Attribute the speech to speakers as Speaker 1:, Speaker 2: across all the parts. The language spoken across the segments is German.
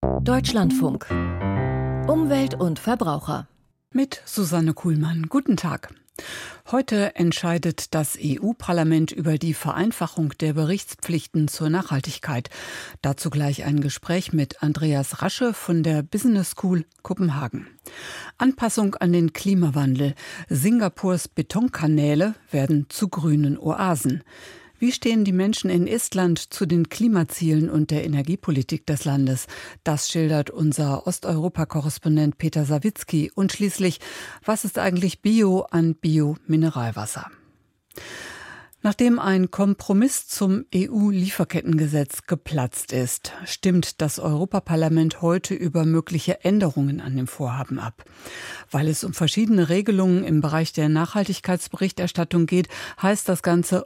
Speaker 1: Deutschlandfunk. Umwelt und Verbraucher.
Speaker 2: Mit Susanne Kuhlmann. Guten Tag. Heute entscheidet das EU-Parlament über die Vereinfachung der Berichtspflichten zur Nachhaltigkeit. Dazu gleich ein Gespräch mit Andreas Rasche von der Business School Kopenhagen. Anpassung an den Klimawandel. Singapurs Betonkanäle werden zu grünen Oasen. Wie stehen die Menschen in Estland zu den Klimazielen und der Energiepolitik des Landes? Das schildert unser Osteuropa-Korrespondent Peter Sawicki. Und schließlich, was ist eigentlich Bio an Bio-Mineralwasser? Nachdem ein Kompromiss zum EU-Lieferkettengesetz geplatzt ist, stimmt das Europaparlament heute über mögliche Änderungen an dem Vorhaben ab. Weil es um verschiedene Regelungen im Bereich der Nachhaltigkeitsberichterstattung geht, heißt das Ganze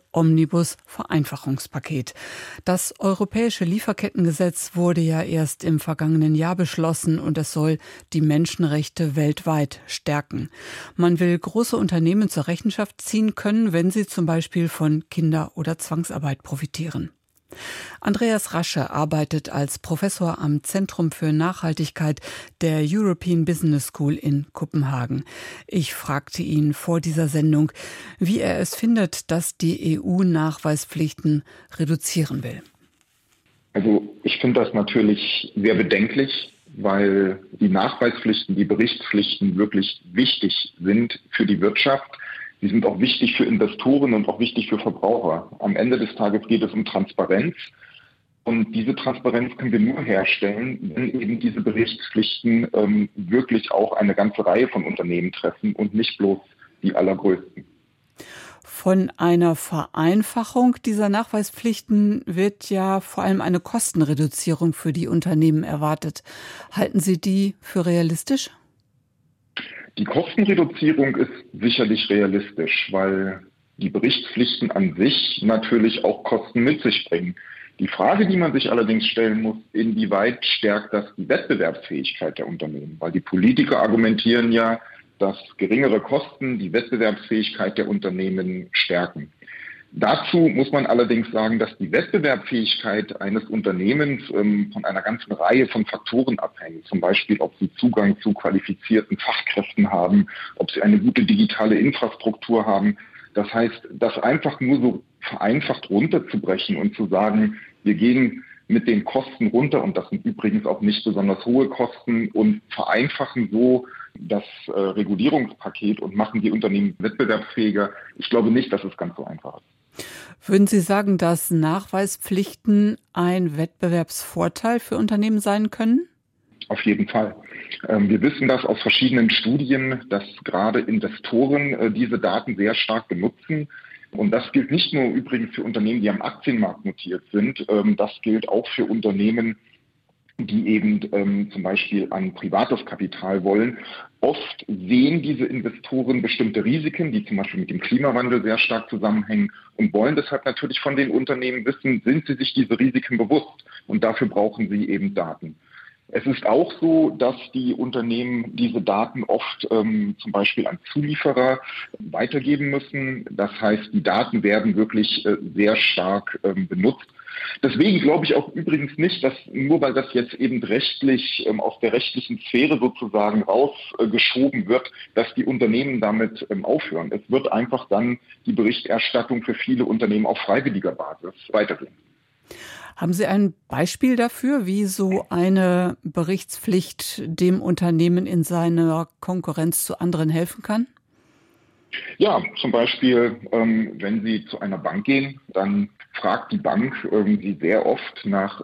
Speaker 2: Omnibus-Vereinfachungspaket. Das europäische Lieferkettengesetz wurde ja erst im vergangenen Jahr beschlossen und es soll die Menschenrechte weltweit stärken. Man will große Unternehmen zur Rechenschaft ziehen können, wenn sie zum Beispiel von Kinder- oder Zwangsarbeit profitieren. Andreas Rasche arbeitet als Professor am Zentrum für Nachhaltigkeit der European Business School in Kopenhagen. Ich fragte ihn vor dieser Sendung, wie er es findet, dass die EU Nachweispflichten reduzieren will.
Speaker 3: Also ich finde das natürlich sehr bedenklich, weil die Nachweispflichten, die Berichtspflichten wirklich wichtig sind für die Wirtschaft. Die sind auch wichtig für Investoren und auch wichtig für Verbraucher. Am Ende des Tages geht es um Transparenz. Und diese Transparenz können wir nur herstellen, wenn eben diese Berichtspflichten wirklich auch eine ganze Reihe von Unternehmen treffen und nicht bloß die allergrößten.
Speaker 2: Von einer Vereinfachung dieser Nachweispflichten wird ja vor allem eine Kostenreduzierung für die Unternehmen erwartet. Halten Sie die für realistisch?
Speaker 3: Die Kostenreduzierung ist sicherlich realistisch, weil die Berichtspflichten an sich natürlich auch Kosten mit sich bringen. Die Frage, die man sich allerdings stellen muss, inwieweit stärkt das die Wettbewerbsfähigkeit der Unternehmen? Weil die Politiker argumentieren ja, dass geringere Kosten die Wettbewerbsfähigkeit der Unternehmen stärken. Dazu muss man allerdings sagen, dass die Wettbewerbsfähigkeit eines Unternehmens von einer ganzen Reihe von Faktoren abhängt. Zum Beispiel, ob sie Zugang zu qualifizierten Fachkräften haben, ob sie eine gute digitale Infrastruktur haben. Das heißt, das einfach nur so vereinfacht runterzubrechen und zu sagen, wir gehen mit den Kosten runter, und das sind übrigens auch nicht besonders hohe Kosten, und vereinfachen so das Regulierungspaket und machen die Unternehmen wettbewerbsfähiger. Ich glaube nicht, dass es ganz so einfach ist.
Speaker 2: Würden Sie sagen, dass Nachweispflichten ein Wettbewerbsvorteil für Unternehmen sein können?
Speaker 3: Auf jeden Fall. Wir wissen das aus verschiedenen Studien, dass gerade Investoren diese Daten sehr stark benutzen. Und das gilt nicht nur übrigens für Unternehmen, die am Aktienmarkt notiert sind. Das gilt auch für Unternehmen, die eben zum Beispiel an privates Kapital wollen. Oft sehen diese Investoren bestimmte Risiken, die zum Beispiel mit dem Klimawandel sehr stark zusammenhängen, und wollen deshalb natürlich von den Unternehmen wissen, sind sie sich diese Risiken bewusst? Und dafür brauchen sie eben Daten. Es ist auch so, dass die Unternehmen diese Daten oft zum Beispiel an Zulieferer weitergeben müssen. Das heißt, die Daten werden wirklich sehr stark benutzt. Deswegen glaube ich auch übrigens nicht, dass nur weil das jetzt eben rechtlich aus der rechtlichen Sphäre sozusagen rausgeschoben wird, dass die Unternehmen damit aufhören. Es wird einfach dann die Berichterstattung für viele Unternehmen auf freiwilliger Basis weitergehen.
Speaker 2: Haben Sie ein Beispiel dafür, wie so eine Berichtspflicht dem Unternehmen in seiner Konkurrenz zu anderen helfen kann?
Speaker 3: Ja, zum Beispiel, wenn Sie zu einer Bank gehen, dann fragt die Bank irgendwie sehr oft nach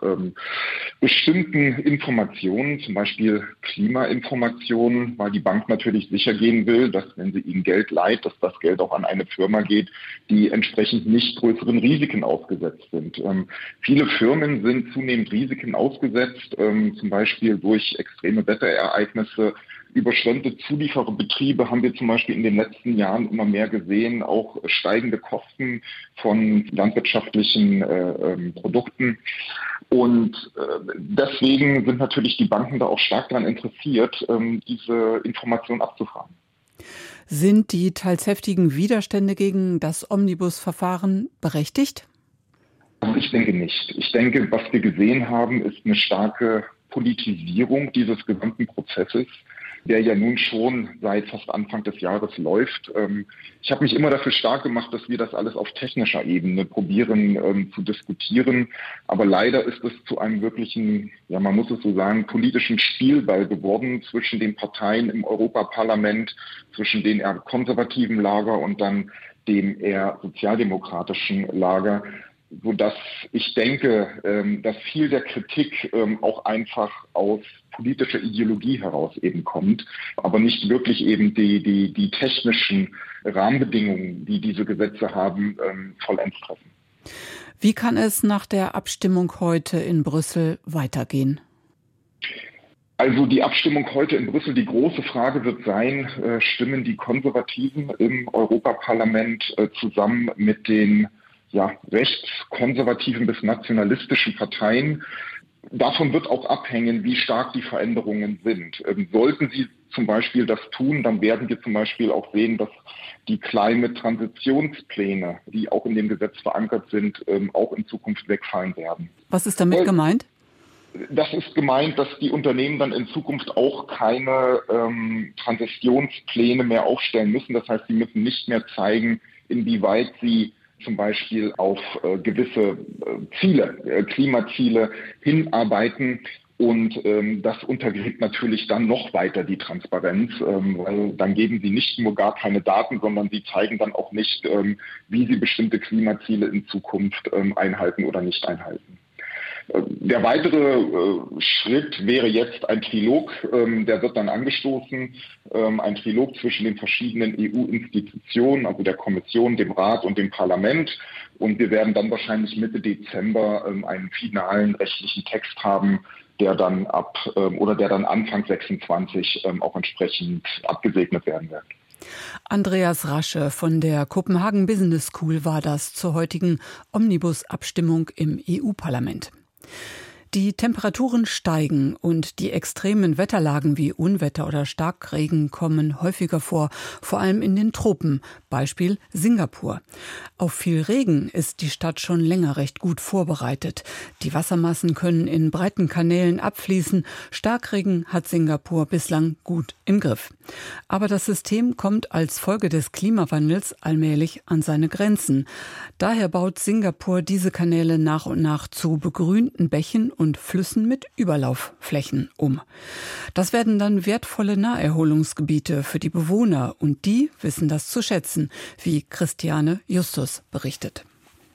Speaker 3: bestimmten Informationen, zum Beispiel Klimainformationen, weil die Bank natürlich sicher gehen will, dass, wenn sie Ihnen Geld leiht, dass das Geld auch an eine Firma geht, die entsprechend nicht größeren Risiken ausgesetzt sind. Viele Firmen sind zunehmend Risiken ausgesetzt, zum Beispiel durch extreme Wetterereignisse. Überschwemmte Zuliefererbetriebe haben wir zum Beispiel in den letzten Jahren immer mehr gesehen, auch steigende Kosten von landwirtschaftlichen Produkten. Und deswegen sind natürlich die Banken da auch stark daran interessiert, diese Informationen abzufragen.
Speaker 2: Sind die teils heftigen Widerstände gegen das Omnibus-Verfahren berechtigt?
Speaker 3: Ich denke nicht. Ich denke, was wir gesehen haben, ist eine starke Entpolitisierung dieses gesamten Prozesses, der ja nun schon seit fast Anfang des Jahres läuft. Ich habe mich immer dafür stark gemacht, dass wir das alles auf technischer Ebene probieren zu diskutieren. Aber leider ist es zu einem wirklichen, ja, man muss es so sagen, politischen Spielball geworden zwischen den Parteien im Europaparlament, zwischen den eher konservativen Lager und dann dem eher sozialdemokratischen Lager, sodass ich denke, dass viel der Kritik auch einfach aus politischer Ideologie heraus eben kommt, aber nicht wirklich eben die technischen Rahmenbedingungen, die diese Gesetze haben, vollends treffen.
Speaker 2: Wie kann es nach der Abstimmung heute in Brüssel weitergehen?
Speaker 3: Also die Abstimmung heute in Brüssel, die große Frage wird sein, stimmen die Konservativen im Europaparlament zusammen mit den rechtskonservativen bis nationalistischen Parteien. Davon wird auch abhängen, wie stark die Veränderungen sind. Sollten sie zum Beispiel das tun, dann werden wir zum Beispiel auch sehen, dass die Climate-Transitionspläne, die auch in dem Gesetz verankert sind, auch in Zukunft wegfallen werden.
Speaker 2: Was ist damit gemeint?
Speaker 3: Das ist gemeint, dass die Unternehmen dann in Zukunft auch keine Transitionspläne mehr aufstellen müssen. Das heißt, sie müssen nicht mehr zeigen, inwieweit sie zum Beispiel auf gewisse Ziele, Klimaziele hinarbeiten. Und das untergräbt natürlich dann noch weiter die Transparenz, weil dann geben sie nicht nur gar keine Daten, sondern sie zeigen dann auch nicht, wie sie bestimmte Klimaziele in Zukunft einhalten oder nicht einhalten. Der weitere Schritt wäre jetzt ein Trilog, der wird dann angestoßen, ein Trilog zwischen den verschiedenen EU-Institutionen, also der Kommission, dem Rat und dem Parlament. Und wir werden dann wahrscheinlich Mitte Dezember einen finalen rechtlichen Text haben, der dann Anfang 26 auch entsprechend abgesegnet werden wird.
Speaker 2: Andreas Rasche von der Copenhagen Business School war das zur heutigen Omnibus-Abstimmung im EU-Parlament. Die Temperaturen steigen und die extremen Wetterlagen wie Unwetter oder Starkregen kommen häufiger vor allem in den Tropen, Beispiel Singapur. Auf viel Regen ist die Stadt schon länger recht gut vorbereitet. Die Wassermassen können in breiten Kanälen abfließen. Starkregen hat Singapur bislang gut im Griff. Aber das System kommt als Folge des Klimawandels allmählich an seine Grenzen. Daher baut Singapur diese Kanäle nach und nach zu begrünten Bächen und Flüssen mit Überlaufflächen um. Das werden dann wertvolle Naherholungsgebiete für die Bewohner und die wissen das zu schätzen, wie Christiane Justus berichtet.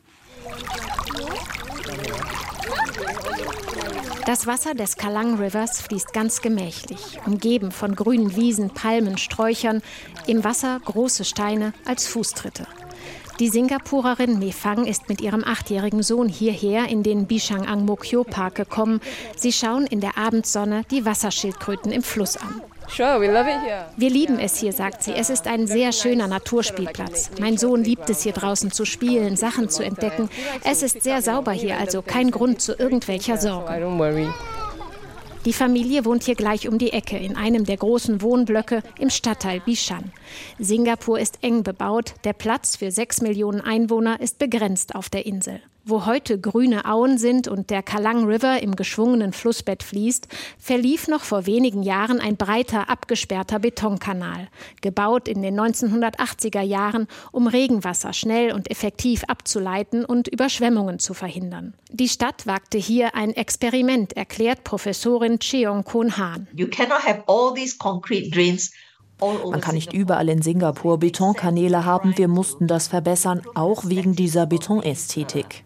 Speaker 4: Das Wasser des Kallang Rivers fließt ganz gemächlich, umgeben von grünen Wiesen, Palmen, Sträuchern, im Wasser große Steine als Fußtritte. Die Singapurerin Me Fang ist mit ihrem 8-jährigen Sohn hierher in den Bishang Ang Mo Kio Park gekommen. Sie schauen in der Abendsonne die Wasserschildkröten im Fluss an. Wir lieben es hier, sagt sie. Es ist ein sehr schöner Naturspielplatz. Mein Sohn liebt es, hier draußen zu spielen, Sachen zu entdecken. Es ist sehr sauber hier, also kein Grund zu irgendwelcher Sorge. Die Familie wohnt hier gleich um die Ecke, in einem der großen Wohnblöcke im Stadtteil Bishan. Singapur ist eng bebaut, der Platz für 6 Millionen Einwohner ist begrenzt auf der Insel. Wo heute grüne Auen sind und der Kallang River im geschwungenen Flussbett fließt, verlief noch vor wenigen Jahren ein breiter, abgesperrter Betonkanal, gebaut in den 1980er Jahren, um Regenwasser schnell und effektiv abzuleiten und Überschwemmungen zu verhindern. Die Stadt wagte hier ein Experiment, erklärt Professorin Cheong Kon Han.
Speaker 5: You cannot have all these concrete drains.
Speaker 6: Man kann nicht überall in Singapur Betonkanäle haben. Wir mussten das verbessern, auch wegen dieser Betonästhetik.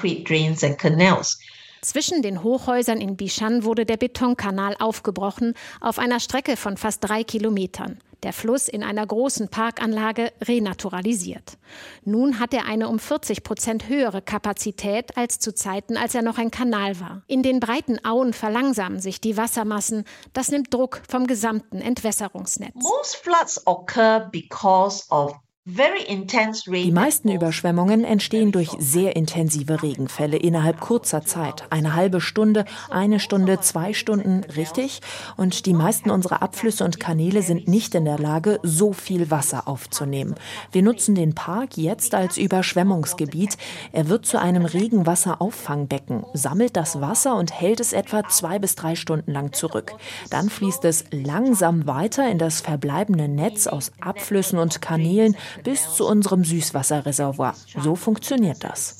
Speaker 4: Zwischen den Hochhäusern in Bishan wurde der Betonkanal aufgebrochen, auf einer Strecke von fast 3 Kilometern. Der Fluss in einer großen Parkanlage renaturalisiert. Nun hat er eine um 40% höhere Kapazität als zu Zeiten, als er noch ein Kanal war. In den breiten Auen verlangsamen sich die Wassermassen. Das nimmt Druck vom gesamten Entwässerungsnetz.
Speaker 5: Most floods occur because of
Speaker 6: Die meisten Überschwemmungen entstehen durch sehr intensive Regenfälle innerhalb kurzer Zeit. Eine halbe Stunde, 1 Stunde, 2 Stunden, richtig? Und die meisten unserer Abflüsse und Kanäle sind nicht in der Lage, so viel Wasser aufzunehmen. Wir nutzen den Park jetzt als Überschwemmungsgebiet. Er wird zu einem Regenwasserauffangbecken, sammelt das Wasser und hält es etwa 2 bis 3 Stunden lang zurück. Dann fließt es langsam weiter in das verbleibende Netz aus Abflüssen und Kanälen bis zu unserem Süßwasserreservoir. So funktioniert das.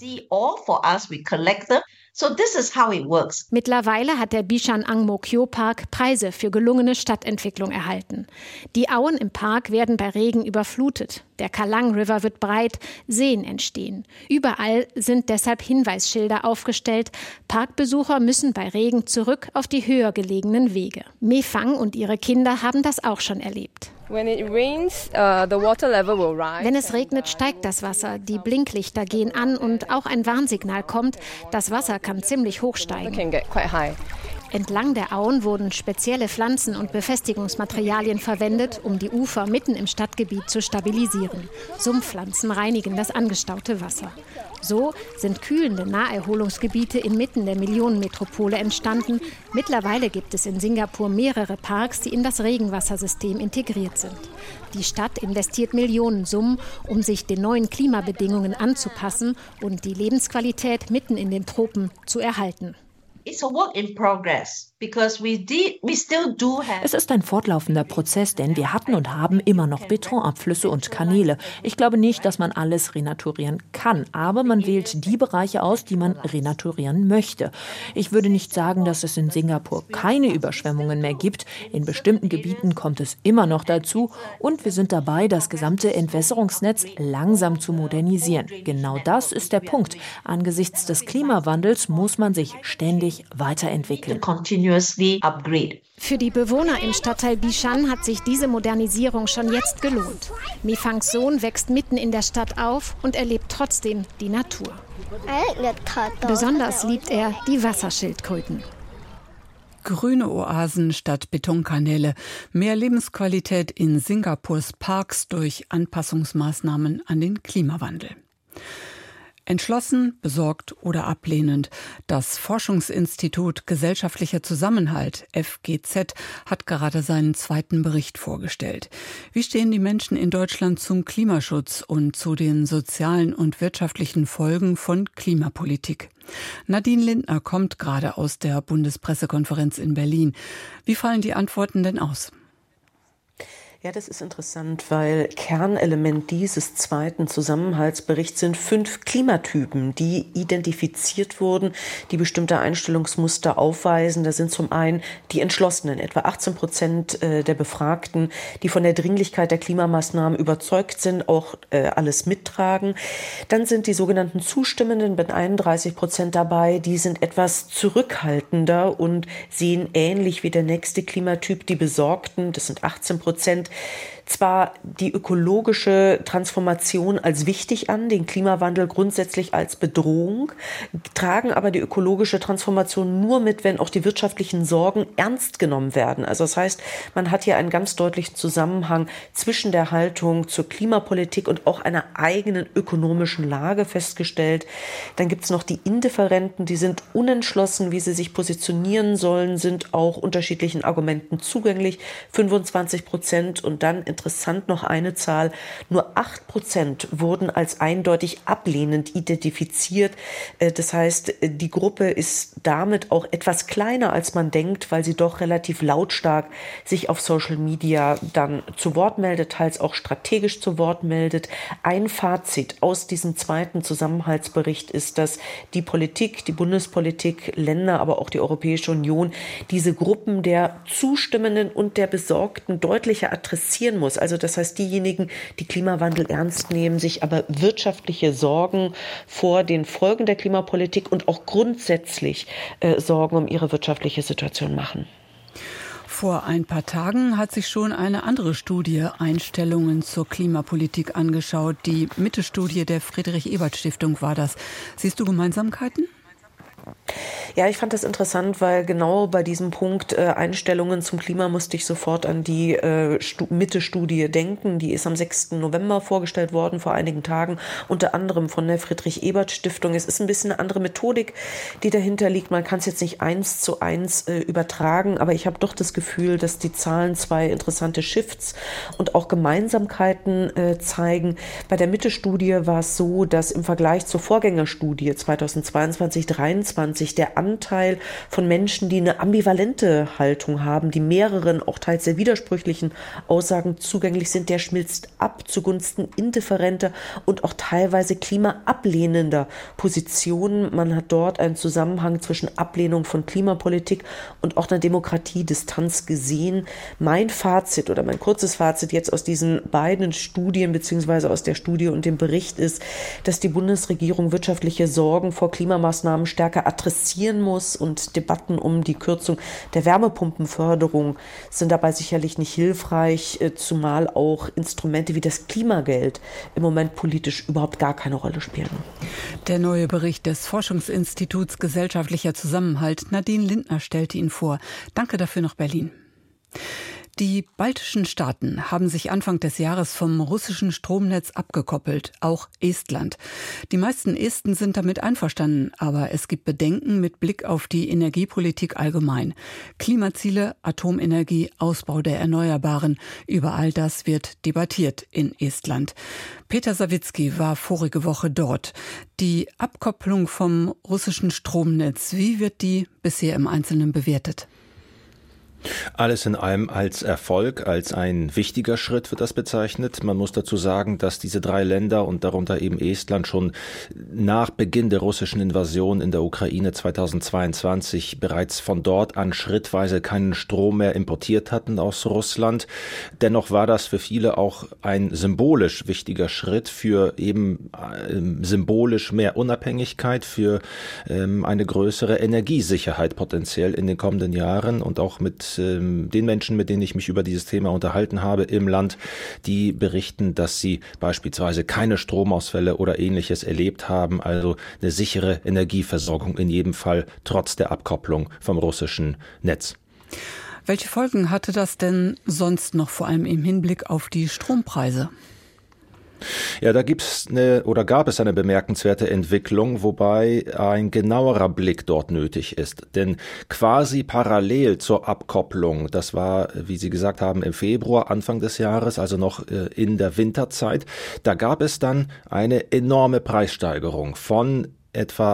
Speaker 4: Mittlerweile hat der Bishan Ang Mo Kio Park Preise für gelungene Stadtentwicklung erhalten. Die Auen im Park werden bei Regen überflutet. Der Kallang River wird breit, Seen entstehen. Überall sind deshalb Hinweisschilder aufgestellt. Parkbesucher müssen bei Regen zurück auf die höher gelegenen Wege. Me Fang und ihre Kinder haben das auch schon erlebt.
Speaker 7: Wenn
Speaker 4: es regnet, steigt das Wasser. Die Blinklichter gehen an und auch ein Warnsignal kommt. Das Wasser kann ziemlich hoch steigen. Entlang der Auen wurden spezielle Pflanzen und Befestigungsmaterialien verwendet, um die Ufer mitten im Stadtgebiet zu stabilisieren. Sumpfpflanzen reinigen das angestaute Wasser. So sind kühlende Naherholungsgebiete inmitten der Millionenmetropole entstanden. Mittlerweile gibt es in Singapur mehrere Parks, die in das Regenwassersystem integriert sind. Die Stadt investiert Millionensummen, um sich den neuen Klimabedingungen anzupassen und die Lebensqualität mitten in den Tropen zu erhalten.
Speaker 5: It's a work in progress.
Speaker 6: Es ist ein fortlaufender Prozess, denn wir hatten und haben immer noch Betonabflüsse und Kanäle. Ich glaube nicht, dass man alles renaturieren kann, aber man wählt die Bereiche aus, die man renaturieren möchte. Ich würde nicht sagen, dass es in Singapur keine Überschwemmungen mehr gibt. In bestimmten Gebieten kommt es immer noch dazu und wir sind dabei, das gesamte Entwässerungsnetz langsam zu modernisieren. Genau das ist der Punkt. Angesichts des Klimawandels muss man sich ständig weiterentwickeln.
Speaker 4: Für die Bewohner im Stadtteil Bishan hat sich diese Modernisierung schon jetzt gelohnt. Me Fangs Sohn wächst mitten in der Stadt auf und erlebt trotzdem die Natur. Besonders liebt er die Wasserschildkröten.
Speaker 2: Grüne Oasen statt Betonkanäle, mehr Lebensqualität in Singapurs Parks durch Anpassungsmaßnahmen an den Klimawandel. Entschlossen, besorgt oder ablehnend. Das Forschungsinstitut Gesellschaftlicher Zusammenhalt, FGZ, hat gerade seinen 2. Bericht vorgestellt. Wie stehen die Menschen in Deutschland zum Klimaschutz und zu den sozialen und wirtschaftlichen Folgen von Klimapolitik? Nadine Lindner kommt gerade aus der Bundespressekonferenz in Berlin. Wie fallen die Antworten denn aus?
Speaker 8: Ja, das ist interessant, weil Kernelement dieses 2. Zusammenhaltsberichts sind 5 Klimatypen, die identifiziert wurden, die bestimmte Einstellungsmuster aufweisen. Da sind zum einen die Entschlossenen, etwa 18% der Befragten, die von der Dringlichkeit der Klimamaßnahmen überzeugt sind, auch alles mittragen. Dann sind die sogenannten Zustimmenden mit 31% dabei, die sind etwas zurückhaltender und sehen ähnlich wie der nächste Klimatyp die Besorgten, das sind 18%, zwar die ökologische Transformation als wichtig an, den Klimawandel grundsätzlich als Bedrohung, tragen aber die ökologische Transformation nur mit, wenn auch die wirtschaftlichen Sorgen ernst genommen werden. Also das heißt, man hat hier einen ganz deutlichen Zusammenhang zwischen der Haltung zur Klimapolitik und auch einer eigenen ökonomischen Lage festgestellt. Dann gibt es noch die Indifferenten, die sind unentschlossen, wie sie sich positionieren sollen, sind auch unterschiedlichen Argumenten zugänglich, 25%. Und dann interessant noch eine Zahl, nur 8% wurden als eindeutig ablehnend identifiziert. Das heißt, die Gruppe ist damit auch etwas kleiner, als man denkt, weil sie doch relativ lautstark sich auf Social Media dann zu Wort meldet, teils auch strategisch zu Wort meldet. Ein Fazit aus diesem 2. Zusammenhaltsbericht ist, dass die Politik, die Bundespolitik, Länder, aber auch die Europäische Union diese Gruppen der Zustimmenden und der Besorgten deutlicher adressieren muss. Also das heißt, diejenigen, die Klimawandel ernst nehmen, sich aber wirtschaftliche Sorgen vor den Folgen der Klimapolitik und auch grundsätzlich Sorgen um ihre wirtschaftliche Situation machen.
Speaker 2: Vor ein paar Tagen hat sich schon eine andere Studie Einstellungen zur Klimapolitik angeschaut. Die Mitte-Studie der Friedrich-Ebert-Stiftung war das. Siehst du Gemeinsamkeiten?
Speaker 8: Ja, ich fand das interessant, weil genau bei diesem Punkt Einstellungen zum Klima musste ich sofort an die Mitte-Studie denken. Die ist am 6. November vorgestellt worden, vor einigen Tagen, unter anderem von der Friedrich-Ebert-Stiftung. Es ist ein bisschen eine andere Methodik, die dahinter liegt. Man kann es jetzt nicht 1:1 übertragen, aber ich habe doch das Gefühl, dass die Zahlen zwei interessante Shifts und auch Gemeinsamkeiten zeigen. Bei der Mitte-Studie war es so, dass im Vergleich zur Vorgängerstudie 2022/23 der Anteil von Menschen, die eine ambivalente Haltung haben, die mehreren, auch teils sehr widersprüchlichen Aussagen zugänglich sind, der schmilzt ab zugunsten indifferenter und auch teilweise klimaablehnender Positionen. Man hat dort einen Zusammenhang zwischen Ablehnung von Klimapolitik und auch einer Demokratiedistanz gesehen. Mein Fazit oder mein kurzes Fazit jetzt aus diesen beiden Studien beziehungsweise aus der Studie und dem Bericht ist, dass die Bundesregierung wirtschaftliche Sorgen vor Klimamaßnahmen stärker adressieren muss und Debatten um die Kürzung der Wärmepumpenförderung sind dabei sicherlich nicht hilfreich, zumal auch Instrumente wie das Klimageld im Moment politisch überhaupt gar keine Rolle spielen.
Speaker 2: Der neue Bericht des Forschungsinstituts Gesellschaftlicher Zusammenhalt, Nadine Lindner, stellte ihn vor. Danke dafür nach Berlin. Die baltischen Staaten haben sich Anfang des Jahres vom russischen Stromnetz abgekoppelt, auch Estland. Die meisten Esten sind damit einverstanden, aber es gibt Bedenken mit Blick auf die Energiepolitik allgemein. Klimaziele, Atomenergie, Ausbau der Erneuerbaren, über all das wird debattiert in Estland. Peter Sawicki war vorige Woche dort. Die Abkopplung vom russischen Stromnetz, wie wird die bisher im Einzelnen bewertet?
Speaker 7: Alles in allem als Erfolg, als ein wichtiger Schritt wird das bezeichnet. Man muss dazu sagen, dass diese drei Länder und darunter eben Estland schon nach Beginn der russischen Invasion in der Ukraine 2022 bereits von dort an schrittweise keinen Strom mehr importiert hatten aus Russland. Dennoch war das für viele auch ein symbolisch wichtiger Schritt für eben symbolisch mehr Unabhängigkeit, für eine größere Energiesicherheit potenziell in den kommenden Jahren und auch mit den Menschen, mit denen ich mich über dieses Thema unterhalten habe im Land, die berichten, dass sie beispielsweise keine Stromausfälle oder Ähnliches erlebt haben, also eine sichere Energieversorgung in jedem Fall trotz der Abkopplung vom russischen Netz.
Speaker 2: Welche Folgen hatte das denn sonst noch, vor allem im Hinblick auf die Strompreise?
Speaker 7: Ja, da gab es eine bemerkenswerte Entwicklung, wobei ein genauerer Blick dort nötig ist. Denn quasi parallel zur Abkopplung, das war, wie Sie gesagt haben, im Februar, Anfang des Jahres, also noch in der Winterzeit, da gab es dann eine enorme Preissteigerung von etwa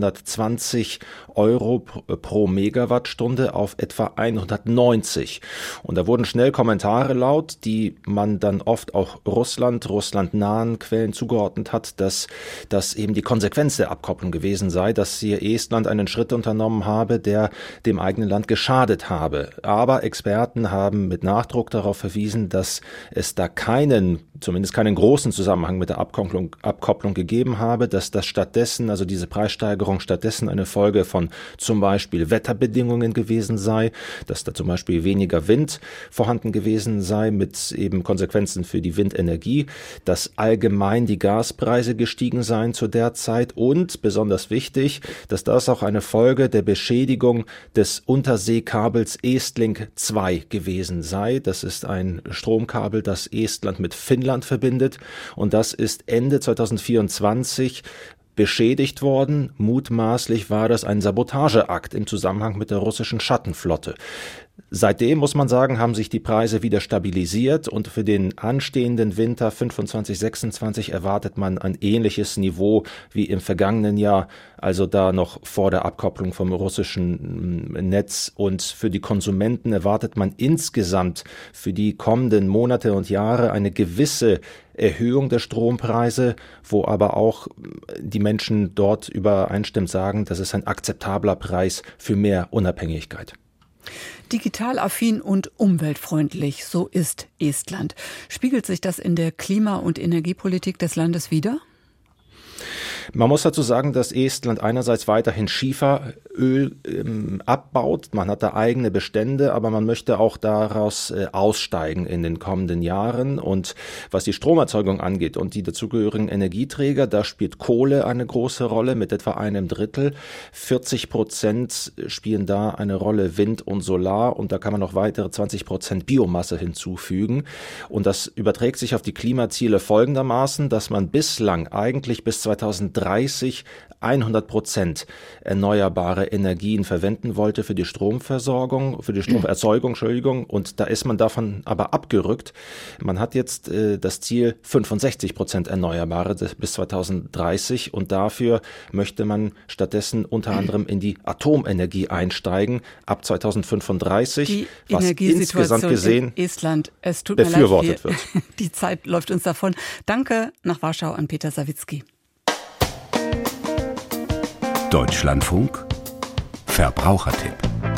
Speaker 7: 120 Euro pro Megawattstunde auf etwa 190. Und da wurden schnell Kommentare laut, die man dann oft auch russlandnahen Quellen zugeordnet hat, dass das eben die Konsequenz der Abkopplung gewesen sei, dass hier Estland einen Schritt unternommen habe, der dem eigenen Land geschadet habe. Aber Experten haben mit Nachdruck darauf verwiesen, dass es da zumindest keinen großen Zusammenhang mit der Abkopplung gegeben habe, dass das stattdessen, also diese Preissteigerung stattdessen eine Folge von zum Beispiel Wetterbedingungen gewesen sei, dass da zum Beispiel weniger Wind vorhanden gewesen sei mit eben Konsequenzen für die Windenergie, dass allgemein die Gaspreise gestiegen seien zu der Zeit und, besonders wichtig, dass das auch eine Folge der Beschädigung des Unterseekabels Estlink 2 gewesen sei. Das ist ein Stromkabel, das Estland mit Finnland verbindet und das ist Ende 2024 beschädigt worden. Mutmaßlich war das ein Sabotageakt im Zusammenhang mit der russischen Schattenflotte. Seitdem, muss man sagen, haben sich die Preise wieder stabilisiert und für den anstehenden Winter 25/26 erwartet man ein ähnliches Niveau wie im vergangenen Jahr, also da noch vor der Abkopplung vom russischen Netz. Und für die Konsumenten erwartet man insgesamt für die kommenden Monate und Jahre eine gewisse Erhöhung der Strompreise, wo aber auch die Menschen dort übereinstimmend sagen, das ist ein akzeptabler Preis für mehr Unabhängigkeit.
Speaker 2: Digital affin und umweltfreundlich, so ist Estland. Spiegelt sich das in der Klima- und Energiepolitik des Landes wider?
Speaker 7: Man muss dazu sagen, dass Estland einerseits weiterhin Schieferöl abbaut. Man hat da eigene Bestände, aber man möchte auch daraus aussteigen in den kommenden Jahren. Und was die Stromerzeugung angeht und die dazugehörigen Energieträger, da spielt Kohle eine große Rolle mit etwa 1/3. 40% spielen da eine Rolle Wind und Solar und da kann man noch weitere 20% Biomasse hinzufügen. Und das überträgt sich auf die Klimaziele folgendermaßen, dass man bislang eigentlich bis 2030 100% erneuerbare Energien verwenden wollte für die Stromerzeugung, und da ist man davon aber abgerückt. Man hat jetzt das Ziel 65% Erneuerbare bis 2030 und dafür möchte man stattdessen unter anderem in die Atomenergie einsteigen ab 2035,
Speaker 2: die
Speaker 7: was insgesamt gesehen
Speaker 2: in Estland, es tut
Speaker 7: befürwortet
Speaker 2: mir leid,
Speaker 7: wird.
Speaker 2: Die Zeit läuft uns davon. Danke nach Warschau an Peter Sawicki.
Speaker 9: Deutschlandfunk Verbrauchertipp.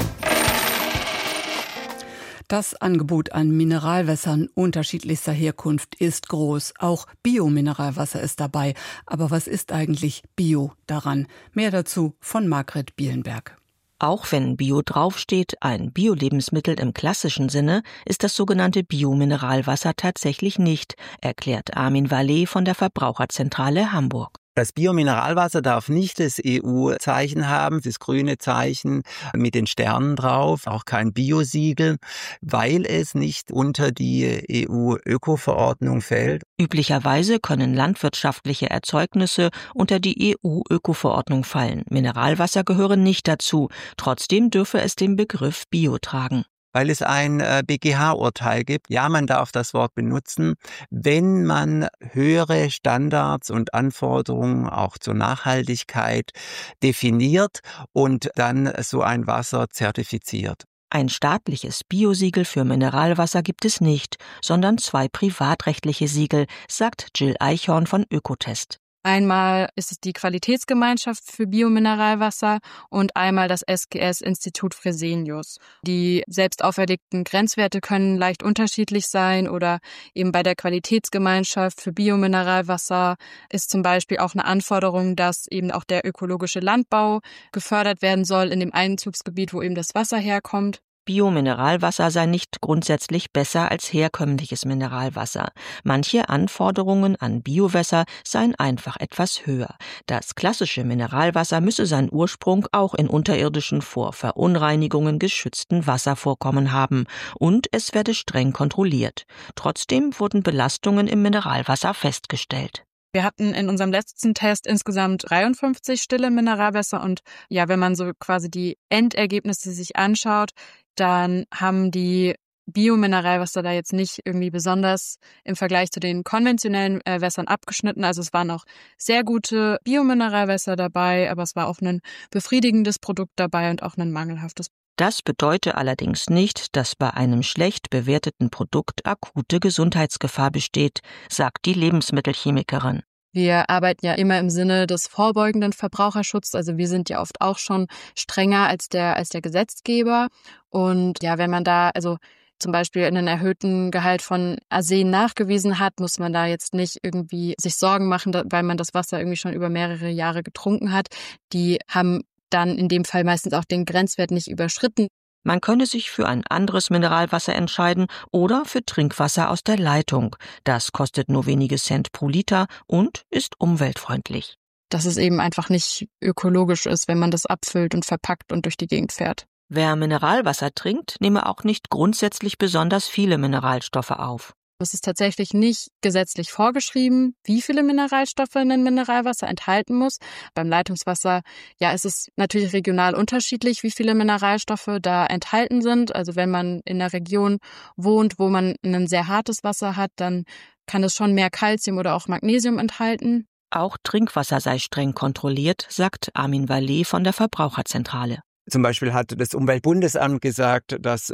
Speaker 2: Das Angebot an Mineralwässern unterschiedlichster Herkunft ist groß. Auch Biomineralwasser ist dabei. Aber was ist eigentlich Bio daran? Mehr dazu von Margret Bielenberg.
Speaker 10: Auch wenn Bio draufsteht, ein Bio-Lebensmittel im klassischen Sinne, ist das sogenannte Biomineralwasser tatsächlich nicht, erklärt Armin Vallet von der Verbraucherzentrale Hamburg.
Speaker 11: Das Biomineralwasser darf nicht das EU-Zeichen haben, das grüne Zeichen mit den Sternen drauf, auch kein Biosiegel, weil es nicht unter die EU-Öko-Verordnung fällt.
Speaker 10: Üblicherweise können landwirtschaftliche Erzeugnisse unter die EU-Öko-Verordnung fallen. Mineralwasser gehöre nicht dazu. Trotzdem dürfe es den Begriff Bio tragen.
Speaker 11: Weil es ein BGH-Urteil gibt. Ja, man darf das Wort benutzen, wenn man höhere Standards und Anforderungen auch zur Nachhaltigkeit definiert und dann so ein Wasser zertifiziert.
Speaker 10: Ein staatliches Biosiegel für Mineralwasser gibt es nicht, sondern 2 privatrechtliche Siegel, sagt Jill Eichhorn von Ökotest.
Speaker 12: Einmal ist es die Qualitätsgemeinschaft für Biomineralwasser und einmal das SGS Institut Fresenius. Die selbst auferlegten Grenzwerte können leicht unterschiedlich sein oder eben bei der Qualitätsgemeinschaft für Biomineralwasser ist zum Beispiel auch eine Anforderung, dass eben auch der ökologische Landbau gefördert werden soll in dem Einzugsgebiet, wo eben das Wasser herkommt.
Speaker 10: Biomineralwasser sei nicht grundsätzlich besser als herkömmliches Mineralwasser. Manche Anforderungen an Biowässer seien einfach etwas höher. Das klassische Mineralwasser müsse seinen Ursprung auch in unterirdischen, vor Verunreinigungen geschützten Wasservorkommen haben und es werde streng kontrolliert. Trotzdem wurden Belastungen im Mineralwasser festgestellt.
Speaker 12: Wir hatten in unserem letzten Test insgesamt 53 stille Mineralwässer und ja, wenn man so quasi die Endergebnisse sich anschaut, dann haben die Biomineralwasser da jetzt nicht irgendwie besonders im Vergleich zu den konventionellen Wässern abgeschnitten. Also es waren auch sehr gute Biomineralwässer dabei, aber es war auch ein befriedigendes Produkt dabei und auch ein mangelhaftes.
Speaker 10: Das bedeutet allerdings nicht, dass bei einem schlecht bewerteten Produkt akute Gesundheitsgefahr besteht, sagt die Lebensmittelchemikerin.
Speaker 12: Wir arbeiten ja immer im Sinne des vorbeugenden Verbraucherschutzes. Also wir sind ja oft auch schon strenger als der Gesetzgeber. Und ja, wenn man da also zum Beispiel einen erhöhten Gehalt von Arsen nachgewiesen hat, muss man da jetzt nicht irgendwie sich Sorgen machen, weil man das Wasser irgendwie schon über mehrere Jahre getrunken hat. Die haben dann in dem Fall meistens auch den Grenzwert nicht überschritten.
Speaker 10: Man könne sich für ein anderes Mineralwasser entscheiden oder für Trinkwasser aus der Leitung. Das kostet nur wenige Cent pro Liter und ist umweltfreundlich.
Speaker 12: Dass es eben einfach nicht ökologisch ist, wenn man das abfüllt und verpackt und durch die Gegend fährt.
Speaker 10: Wer Mineralwasser trinkt, nehme auch nicht grundsätzlich besonders viele Mineralstoffe auf.
Speaker 12: Es ist tatsächlich nicht gesetzlich vorgeschrieben, wie viele Mineralstoffe ein Mineralwasser enthalten muss. Beim Leitungswasser, ja, ist es natürlich regional unterschiedlich, wie viele Mineralstoffe da enthalten sind. Also wenn man in einer Region wohnt, wo man ein sehr hartes Wasser hat, dann kann es schon mehr Calcium oder auch Magnesium enthalten.
Speaker 10: Auch Trinkwasser sei streng kontrolliert, sagt Armin Vallet von der Verbraucherzentrale.
Speaker 11: Zum Beispiel hat das Umweltbundesamt gesagt, dass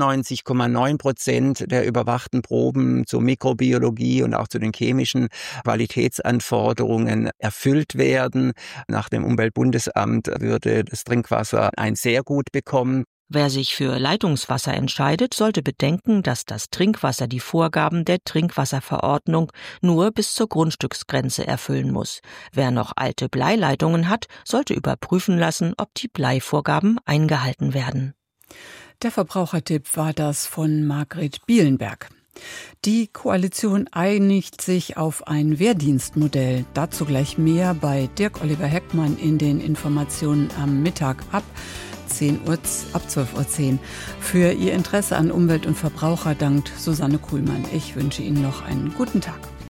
Speaker 11: 99,9% der überwachten Proben zur Mikrobiologie und auch zu den chemischen Qualitätsanforderungen erfüllt werden. Nach dem Umweltbundesamt würde das Trinkwasser ein sehr gut bekommen.
Speaker 10: Wer sich für Leitungswasser entscheidet, sollte bedenken, dass das Trinkwasser die Vorgaben der Trinkwasserverordnung nur bis zur Grundstücksgrenze erfüllen muss. Wer noch alte Bleileitungen hat, sollte überprüfen lassen, ob die Bleivorgaben eingehalten werden.
Speaker 2: Der Verbrauchertipp war das von Margret Bielenberg. Die Koalition einigt sich auf ein Wehrdienstmodell. Dazu gleich mehr bei Dirk-Oliver Heckmann in den Informationen am Mittag ab 12:10 Uhr. Für Ihr Interesse an Umwelt und Verbraucher dankt Susanne Kuhlmann. Ich wünsche Ihnen noch einen guten Tag.